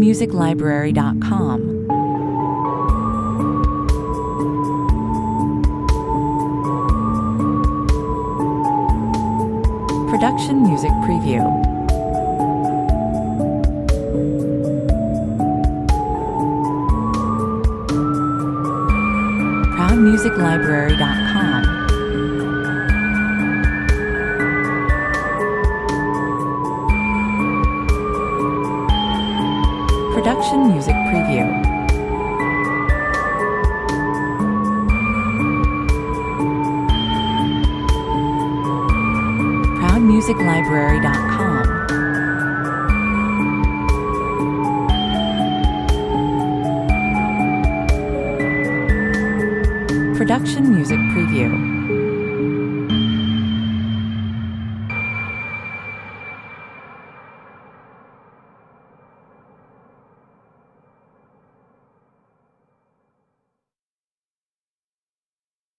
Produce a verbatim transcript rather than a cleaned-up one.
music library dot com. Production Music Preview. proud music library dot com. Production Music Preview. proud music library dot com. Production Music Preview.